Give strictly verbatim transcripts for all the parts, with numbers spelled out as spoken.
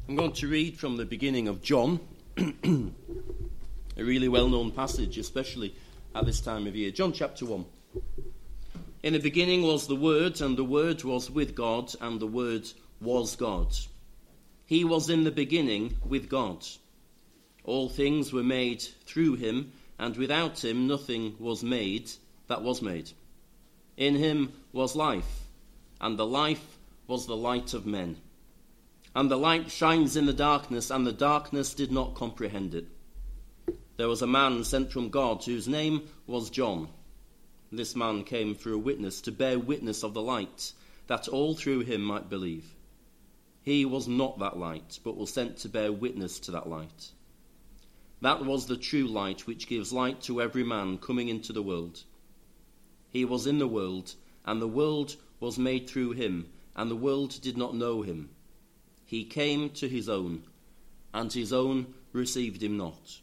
I'm going to read from the beginning of John, a really well-known passage, especially at this time of year. John chapter one. In the beginning was the Word, and the Word was with God, and the Word was God. He was in the beginning with God. All things were made through him, and without him nothing was made that was made. In him was life, and the life was the light of men. And the light shines in the darkness, and the darkness did not comprehend it. There was a man sent from God whose name was John. This man came for a witness, to bear witness of the light, that all through him might believe. He was not that light, but was sent to bear witness to that light. That was the true light, which gives light to every man coming into the world. He was in the world, and the world was made through him, and the world did not know him. He came to his own, and his own received him not.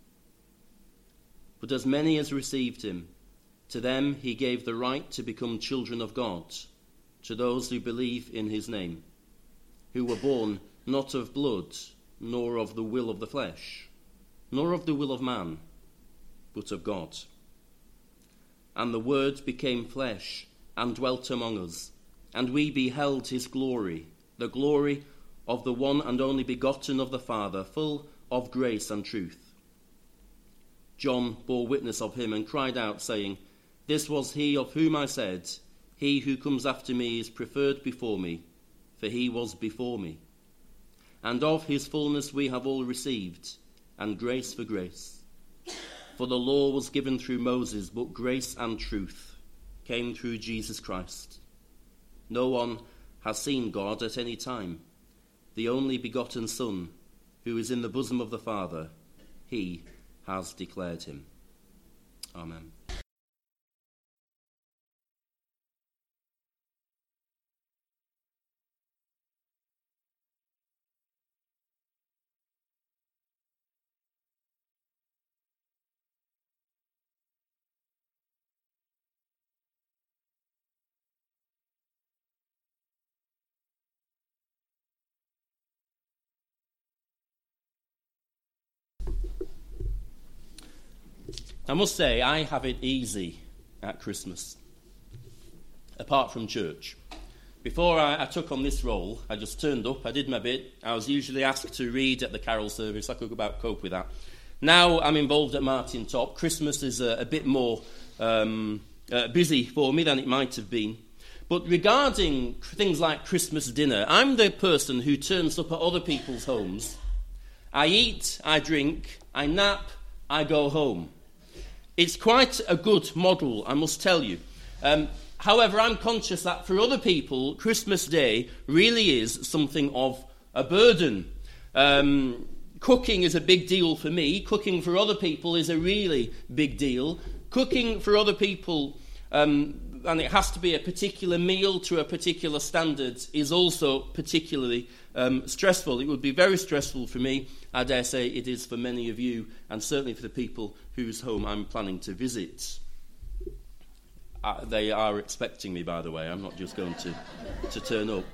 But as many as received him, to them he gave the right to become children of God, to those who believe in his name, who were born not of blood, nor of the will of the flesh, nor of the will of man, but of God. And the Word became flesh, and dwelt among us, and we beheld his glory, the glory of the one and only begotten of the Father, full of grace and truth. John bore witness of him, and cried out, saying, This was he of whom I said, He who comes after me is preferred before me, for he was before me. And of his fullness we have all received, and grace for grace. For the law was given through Moses, but grace and truth came through Jesus Christ. No one has seen God at any time. The only begotten Son, who is in the bosom of the Father, he has declared him. Amen. I must say, I have it easy at Christmas, apart from church. Before I, I took on this role, I just turned up, I did my bit. I was usually asked to read at the carol service. I could about cope with that. Now I'm involved at Martin Top. Christmas is a, a bit more um, uh, busy for me than it might have been. But regarding things like Christmas dinner, I'm the person who turns up at other people's homes. I eat, I drink, I nap, I go home. It's quite a good model, I must tell you. Um, however, I'm conscious that for other people, Christmas Day really is something of a burden. Um, cooking is a big deal for me. Cooking for other people is a really big deal. Cooking for other people, um, and it has to be a particular meal to a particular standard, is also particularly um, stressful. It would be very stressful for me. I dare say it is for many of you, and certainly for the people whose home I'm planning to visit. Uh, they are expecting me, by the way. I'm not just going to, to turn up.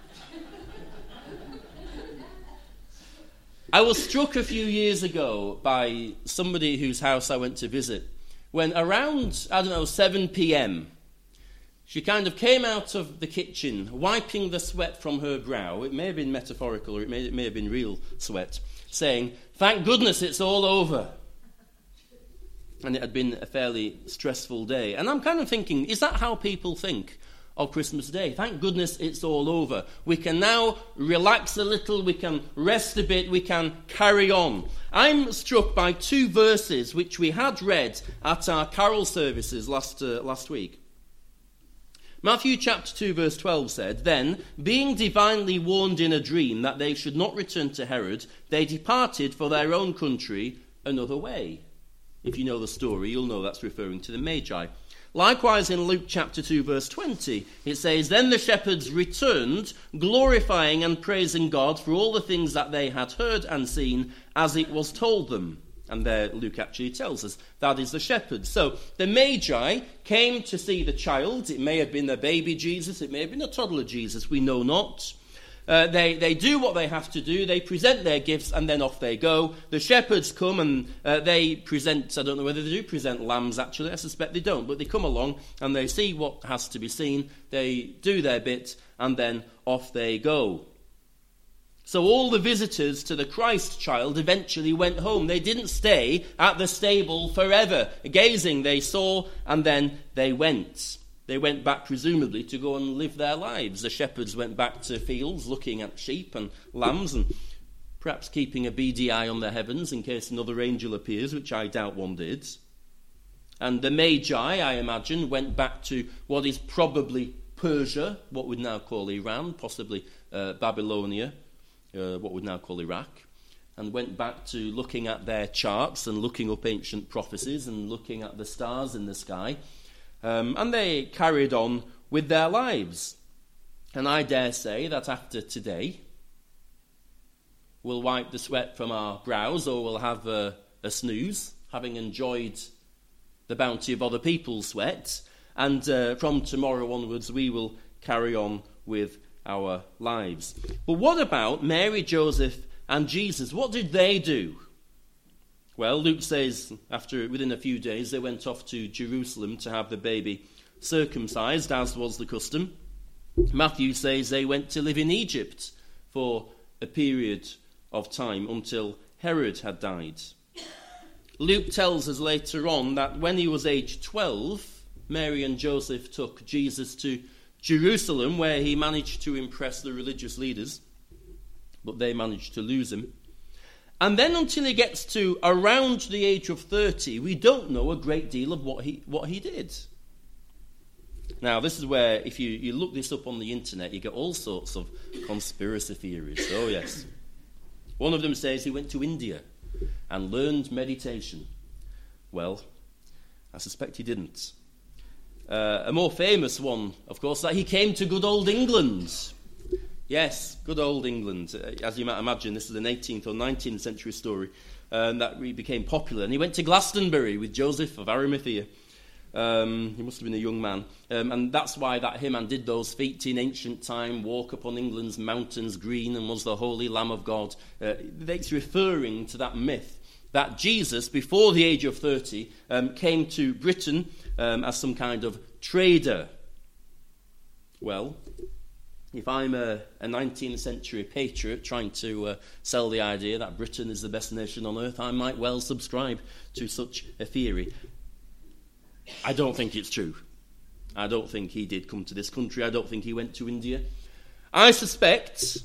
I was struck a few years ago by somebody whose house I went to visit, when around, I don't know, seven p.m, she kind of came out of the kitchen, wiping the sweat from her brow. It may have been metaphorical, or it may, it may have been real sweat, saying, "Thank goodness it's all over." And it had been a fairly stressful day. And I'm kind of thinking, is that how people think of Christmas Day? Thank goodness it's all over. We can now relax a little, we can rest a bit, we can carry on. I'm struck by two verses which we had read at our carol services last uh, last week. Matthew chapter two verse twelve said, "Then, being divinely warned in a dream that they should not return to Herod, they departed for their own country another way." If you know the story, you'll know that's referring to the Magi. Likewise, in Luke chapter two, verse twenty, it says, "Then the shepherds returned, glorifying and praising God for all the things that they had heard and seen, as it was told them." And there Luke actually tells us that is the shepherds. So the Magi came to see the child. It may have been the baby Jesus, it may have been a toddler Jesus, we know not. Uh, they, they do what they have to do. They present their gifts and then off they go. The shepherds come and uh, they present, I don't know whether they do present lambs actually, I suspect they don't, but they come along and they see what has to be seen. They do their bit and then off they go. So all the visitors to the Christ child eventually went home. They didn't stay at the stable forever. Gazing, they saw and then they went. They went back, presumably, to go and live their lives. The shepherds went back to fields, looking at sheep and lambs, and perhaps keeping a beady eye on the heavens in case another angel appears, which I doubt one did. And the Magi, I imagine, went back to what is probably Persia, what we'd now call Iran, possibly uh, Babylonia, uh, what we'd now call Iraq, and went back to looking at their charts and looking up ancient prophecies and looking at the stars in the sky. Um, and they carried on with their lives. And I dare say that after today, we'll wipe the sweat from our brows, or we'll have a, a snooze, having enjoyed the bounty of other people's sweat. And uh, from tomorrow onwards, we will carry on with our lives. But what about Mary, Joseph, and Jesus? What did they do? Well, Luke says after within a few days they went off to Jerusalem to have the baby circumcised, as was the custom. Matthew says they went to live in Egypt for a period of time until Herod had died. Luke tells us later on that when he was aged twelve, Mary and Joseph took Jesus to Jerusalem, where he managed to impress the religious leaders, but they managed to lose him. And then until he gets to around the age of thirty, we don't know a great deal of what he what he did. Now, this is where, if you, you look this up on the internet, you get all sorts of conspiracy theories. Oh, yes. One of them says he went to India and learned meditation. Well, I suspect he didn't. Uh, a more famous one, of course, that he came to good old England. Yes, good old England. Uh, as you might imagine, this is an eighteenth or nineteenth century story um, that really became popular. And he went to Glastonbury with Joseph of Arimathea. Um, he must have been a young man. Um, and that's why that hymn, and did those feet in ancient time walk upon England's mountains green, and was the holy Lamb of God. Uh, it's referring to that myth that Jesus, before the age of thirty, um, came to Britain um, as some kind of trader. Well, if I'm a, a nineteenth century patriot trying to uh, sell the idea that Britain is the best nation on earth, I might well subscribe to such a theory. I don't think it's true. I don't think he did come to this country. I don't think he went to India. I suspect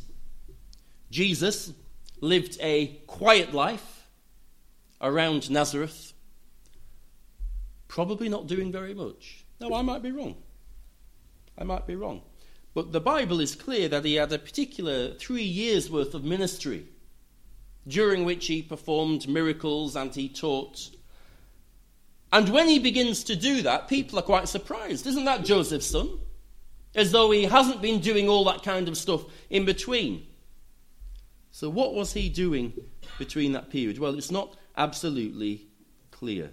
Jesus lived a quiet life around Nazareth, probably not doing very much. No, I might be wrong. I might be wrong. But the Bible is clear that he had a particular three years' worth of ministry, during which he performed miracles and he taught. And when he begins to do that, people are quite surprised. Isn't that Joseph's son? As though he hasn't been doing all that kind of stuff in between. So what was he doing between that period? Well, it's not absolutely clear.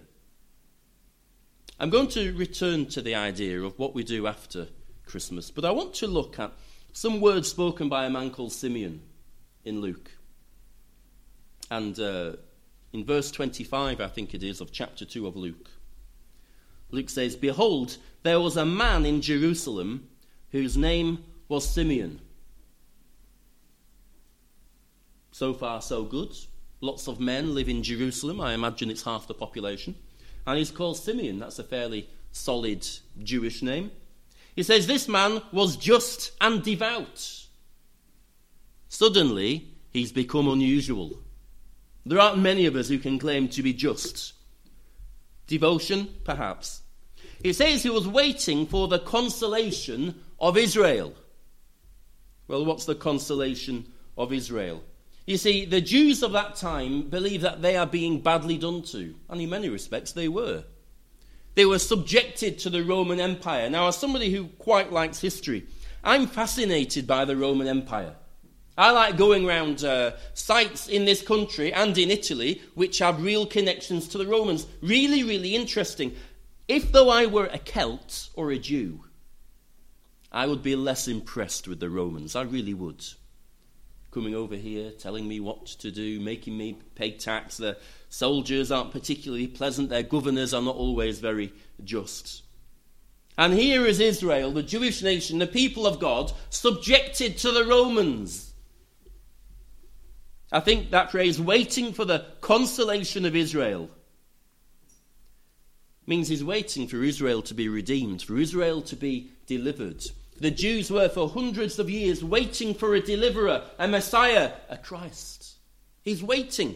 I'm going to return to the idea of what we do after Christmas, but I want to look at some words spoken by a man called Simeon in Luke. And uh, in verse twenty-five, I think it is, of chapter two of Luke, Luke says, "Behold, there was a man in Jerusalem whose name was Simeon." So far, so good. Lots of men live in Jerusalem. I imagine it's half the population. And he's called Simeon. That's a fairly solid Jewish name. He says, this man was just and devout. Suddenly, he's become unusual. There aren't many of us who can claim to be just. Devotion, perhaps. He says he was waiting for the consolation of Israel. Well, what's the consolation of Israel? You see, the Jews of that time believe that they are being badly done to, and in many respects they were. They were subjected to the Roman Empire. Now, as somebody who quite likes history, I'm fascinated by the Roman Empire. I like going around uh, sites in this country and in Italy which have real connections to the Romans. Really, really interesting. If though I were a Celt or a Jew, I would be less impressed with the Romans. I really would. coming over here, telling me what to do, making me pay tax. The soldiers aren't particularly pleasant. Their governors are not always very just. And here is Israel, the Jewish nation, the people of God, subjected to the Romans. I think that phrase, waiting for the consolation of Israel, means he's waiting for Israel to be redeemed, for Israel to be delivered. The Jews were for hundreds of years waiting for a deliverer, a Messiah, a Christ. He's waiting.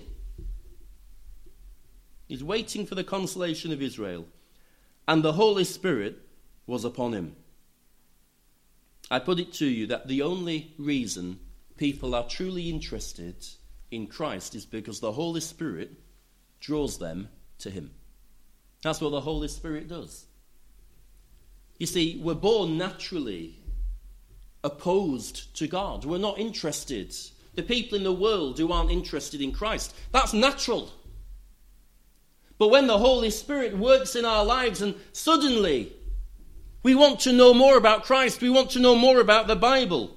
He's waiting for the consolation of Israel. And the Holy Spirit was upon him. I put it to you that the only reason people are truly interested in Christ is because the Holy Spirit draws them to him. That's what the Holy Spirit does. You see, we're born naturally opposed to God. We're not interested. The people in the world who aren't interested in Christ, that's natural. But when the Holy Spirit works in our lives and suddenly we want to know more about Christ, we want to know more about the Bible.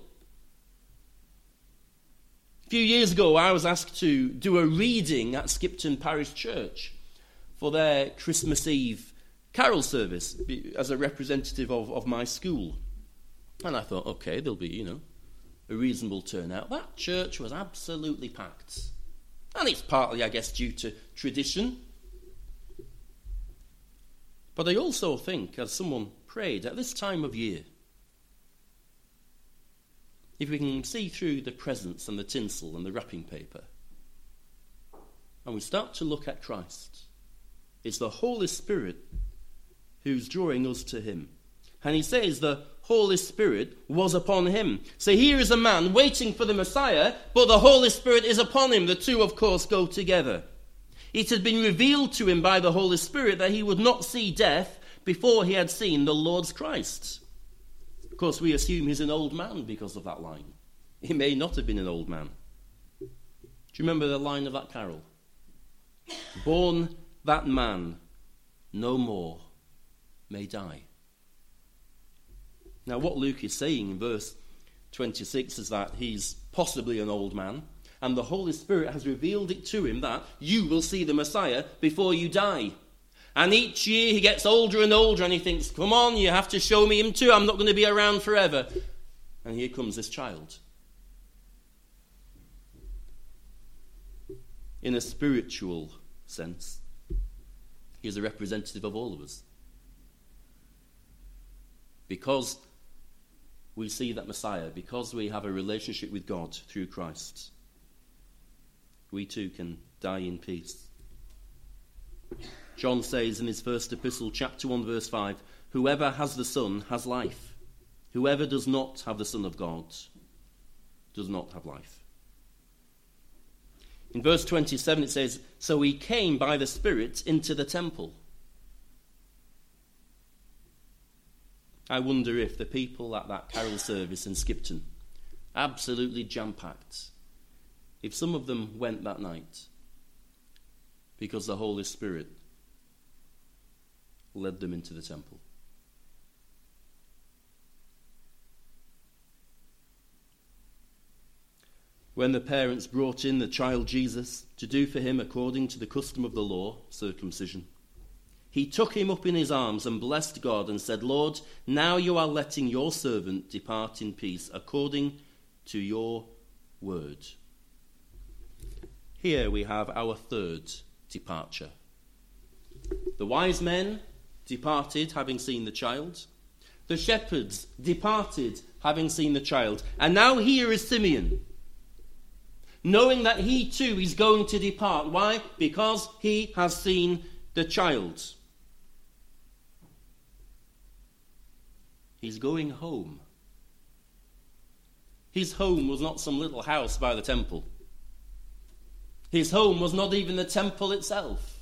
A few years ago, I was asked to do a reading at Skipton Parish Church for their Christmas Eve carol service as a representative of, of my school. And I thought, okay, there'll be, you know, a reasonable turnout. That church was absolutely packed. And it's partly, I guess, due to tradition. But I also think, as someone prayed, at this time of year, if we can see through the presents and the tinsel and the wrapping paper, and we start to look at Christ, it's the Holy Spirit who's drawing us to him. And he says the Holy Spirit was upon him. So here is a man waiting for the Messiah, but the Holy Spirit is upon him. The two, of course, go together. It had been revealed to him by the Holy Spirit that he would not see death before he had seen the Lord's Christ. Of course, we assume he's an old man because of that line. He may not have been an old man. Do you remember the line of that carol? Born that man no more may die. Now, what Luke is saying in verse twenty-six is that he's possibly an old man, and the Holy Spirit has revealed it to him that you will see the Messiah before you die. And each year he gets older and older, and he thinks, come on, you have to show me him too. I'm not going to be around forever. And here comes this child. In a spiritual sense, he is a representative of all of us. Because we see that Messiah, because we have a relationship with God through Christ, we too can die in peace. John says in his first epistle, chapter one, verse five, whoever has the Son has life. Whoever does not have the Son of God does not have life. In verse twenty-seven it says, so he came by the Spirit into the temple. I wonder if the people at that carol service in Skipton, absolutely jam-packed, if some of them went that night because the Holy Spirit led them into the temple. When the parents brought in the child Jesus to do for him according to the custom of the law, circumcision, he took him up in his arms and blessed God and said, Lord, now you are letting your servant depart in peace according to your word. Here we have our third departure. The wise men departed having seen the child. The shepherds departed having seen the child. And now here is Simeon, knowing that he too is going to depart. Why? Because he has seen the child. He's going home. His home was not some little house by the temple. His home was not even the temple itself.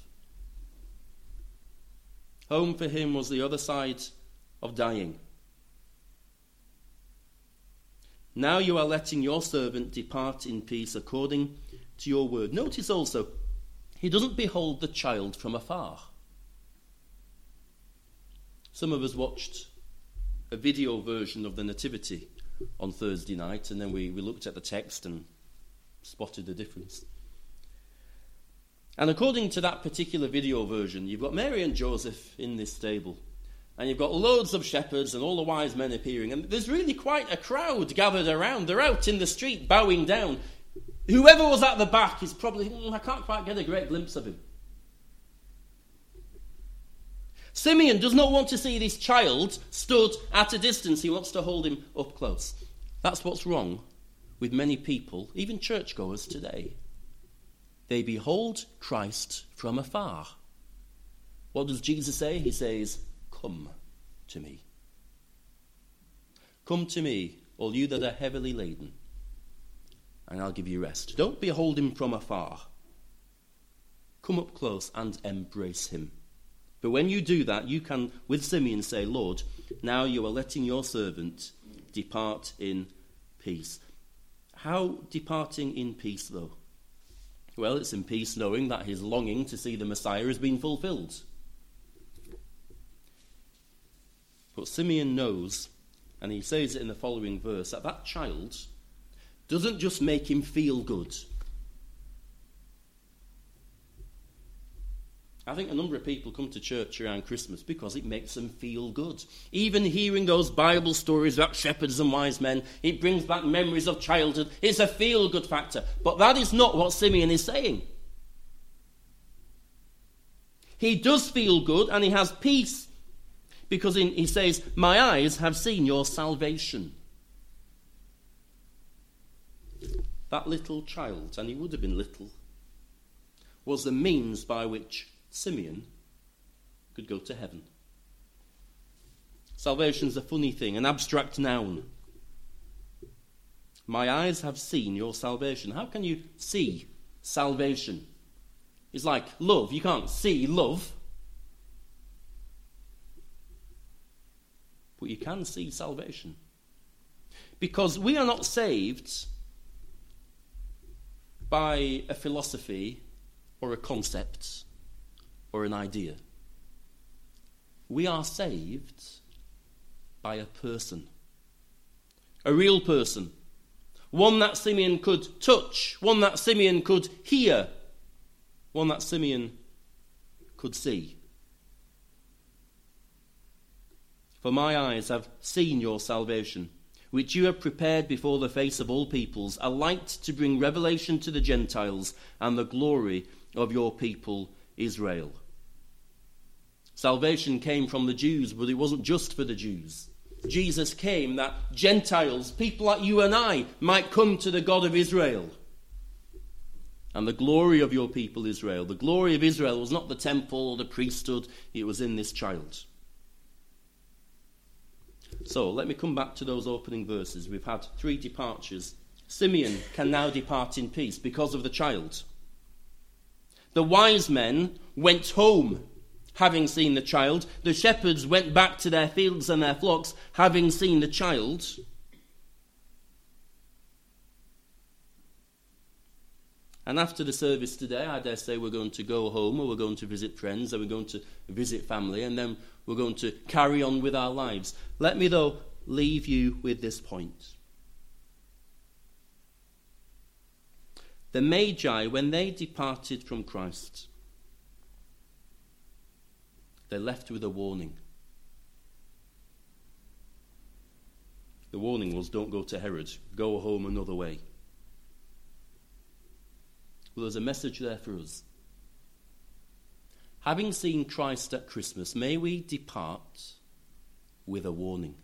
Home for him was the other side of dying. Now you are letting your servant depart in peace according to your word. Notice also, he doesn't behold the child from afar. Some of us watched a video version of the Nativity on Thursday night, and then we, we looked at the text, and spotted the difference. And according to that particular video version, you've got Mary and Joseph in this stable. And you've got loads of shepherds and all the wise men appearing. And there's really quite a crowd gathered around. They're out in the street bowing down. Whoever was at the back is probably, mm, I can't quite get a great glimpse of him. Simeon does not want to see this child stood at a distance. He wants to hold him up close. That's what's wrong with many people, even churchgoers today. They behold Christ from afar. What does Jesus say? He says, "Come to me. Come to me, all you that are heavily laden, and I'll give you rest." Don't behold him from afar. Come up close and embrace him. But when you do that, you can, with Simeon, say, "Lord, now you are letting your servant depart in peace." How departing in peace, though? Well, it's in peace knowing that his longing to see the Messiah has been fulfilled. But Simeon knows, and he says it in the following verse, that that child doesn't just make him feel good. I think a number of people come to church around Christmas because it makes them feel good. Even hearing those Bible stories about shepherds and wise men, it brings back memories of childhood. It's a feel-good factor. But that is not what Simeon is saying. He does feel good and he has peace because in, he says, "My eyes have seen your salvation." That little child, and he would have been little, was the means by which Simeon could go to heaven. Salvation's a funny thing, an abstract noun. My eyes have seen your salvation. How can you see salvation? It's like love. You can't see love. But you can see salvation. Because we are not saved by a philosophy or a concept or an idea. We are saved by a person. A real person. One that Simeon could touch. One that Simeon could hear. One that Simeon could see. For my eyes have seen your salvation, which you have prepared before the face of all peoples, a light to bring revelation to the Gentiles and the glory of your people Israel. Salvation came from the Jews, but it wasn't just for the Jews. Jesus came that Gentiles, people like you and I, might come to the God of Israel. And the glory of your people Israel. The glory of Israel was not the temple or the priesthood, it was in this child. So, let me come back to those opening verses. We've had three departures. Simeon can now depart in peace because of the child. The wise men went home, having seen the child. The shepherds went back to their fields and their flocks, having seen the child. And after the service today, I dare say we're going to go home, or we're going to visit friends, or we're going to visit family, and then we're going to carry on with our lives. Let me, though, leave you with this point. The Magi, when they departed from Christ, they left with a warning. The warning was, don't go to Herod, go home another way. Well, there's a message there for us. Having seen Christ at Christmas, may we depart with a warning.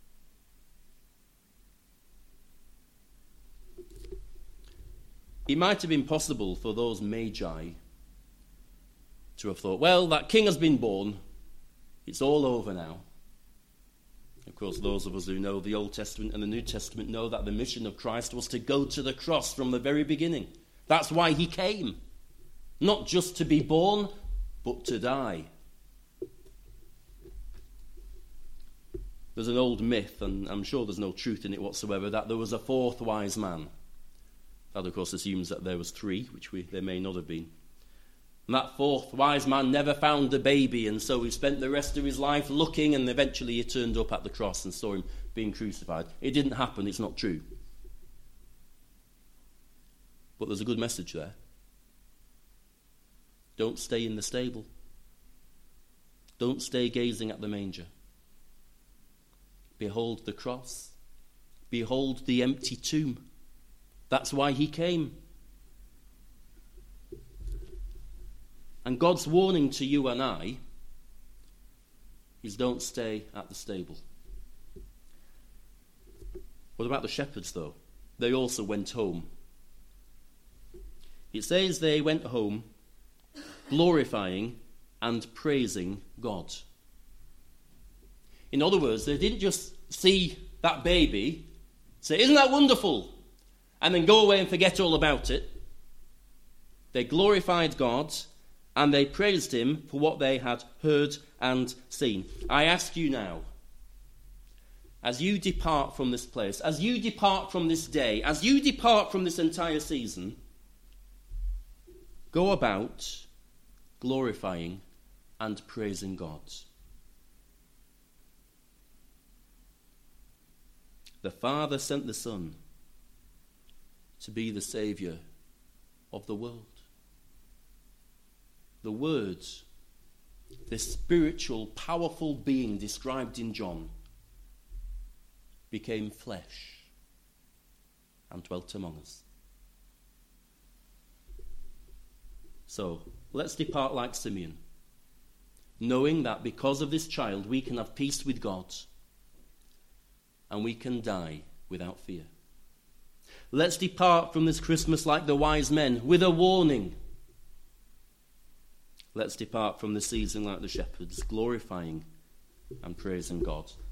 It might have been possible for those Magi to have thought, well, that king has been born, it's all over now. Of course, those of us who know the Old Testament and the New Testament know that the mission of Christ was to go to the cross from the very beginning. That's why he came. Not just to be born, but to die. There's an old myth, and I'm sure there's no truth in it whatsoever, that there was a fourth wise man. That, of course, assumes that there was three, which we, there may not have been. And that fourth wise man never found the baby, and so he spent the rest of his life looking, and eventually he turned up at the cross and saw him being crucified. It didn't happen, it's not true. But there's a good message there. Don't stay in the stable. Don't stay gazing at the manger. Behold the cross. Behold the empty tomb. That's why he came. And God's warning to you and I is don't stay at the stable. What about the shepherds, though? They also went home. It says they went home glorifying and praising God. In other words, they didn't just see that baby, say, isn't that wonderful? And then go away and forget all about it. They glorified God and they praised him for what they had heard and seen. I ask you now, as you depart from this place, as you depart from this day, as you depart from this entire season, go about glorifying and praising God. The Father sent the Son to be the Saviour of the world. The Word, this spiritual, powerful being described in John, became flesh and dwelt among us. So, let's depart like Simeon, knowing that because of this child we can have peace with God and we can die without fear. Let's depart from this Christmas like the wise men with a warning. Let's depart from the season like the shepherds, glorifying and praising God.